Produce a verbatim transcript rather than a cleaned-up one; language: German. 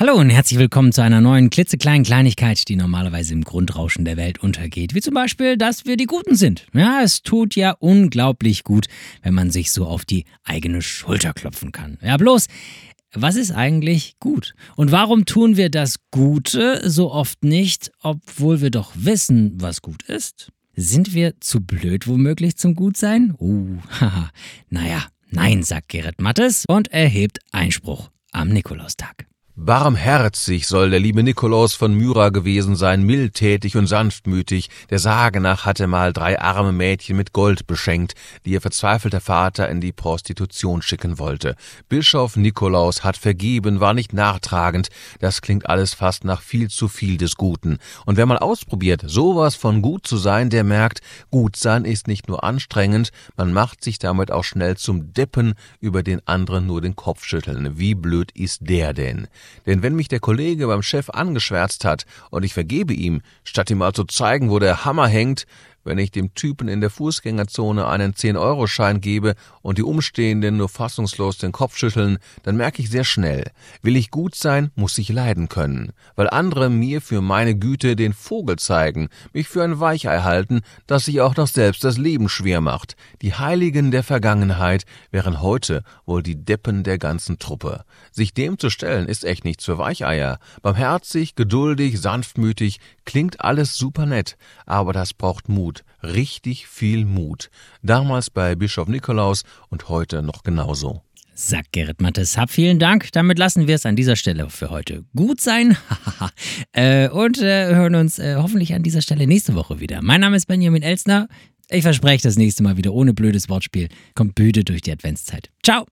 Hallo und herzlich willkommen zu einer neuen klitzekleinen Kleinigkeit, die normalerweise im Grundrauschen der Welt untergeht. Wie zum Beispiel, dass wir die Guten sind. Ja, es tut ja unglaublich gut, wenn man sich so auf die eigene Schulter klopfen kann. Ja, bloß, was ist eigentlich gut? Und warum tun wir das Gute so oft nicht, obwohl wir doch wissen, was gut ist? Sind wir zu blöd womöglich zum Gutsein? Uh, haha. Naja, nein, sagt Gerrit Mattes und erhebt Einspruch am Nikolaustag. Barmherzig soll der liebe Nikolaus von Myra gewesen sein, mildtätig und sanftmütig. Der Sage nach hatte mal drei arme Mädchen mit Gold beschenkt, die ihr verzweifelter Vater in die Prostitution schicken wollte. Bischof Nikolaus hat vergeben, war nicht nachtragend. Das klingt alles fast nach viel zu viel des Guten. Und wer mal ausprobiert, sowas von gut zu sein, der merkt, gut sein ist nicht nur anstrengend, man macht sich damit auch schnell zum Deppen, über den anderen nur den Kopf schütteln. Wie blöd ist der denn? Denn wenn mich der Kollege beim Chef angeschwärzt hat und ich vergebe ihm, statt ihm mal zu zeigen, wo der Hammer hängt, wenn ich dem Typen in der Fußgängerzone einen zehn-Euro-Schein gebe und die Umstehenden nur fassungslos den Kopf schütteln, dann merke ich sehr schnell, will ich gut sein, muss ich leiden können, weil andere mir für meine Güte den Vogel zeigen, mich für ein Weichei halten, das sich auch noch selbst das Leben schwer macht. Die Heiligen der Vergangenheit wären heute wohl die Deppen der ganzen Truppe. Sich dem zu stellen, ist echt nichts für Weicheier. Barmherzig, geduldig, sanftmütig, klingt alles super nett, aber das braucht Mut. Richtig viel Mut. Damals bei Bischof Nikolaus und heute noch genauso. Sagt Gerrit Mattes. Hab vielen Dank. Damit lassen wir es an dieser Stelle für heute gut sein. äh, und äh, hören uns äh, hoffentlich an dieser Stelle nächste Woche wieder. Mein Name ist Benjamin Elsner. Ich verspreche das nächste Mal wieder ohne blödes Wortspiel. Kommt müde durch die Adventszeit. Ciao.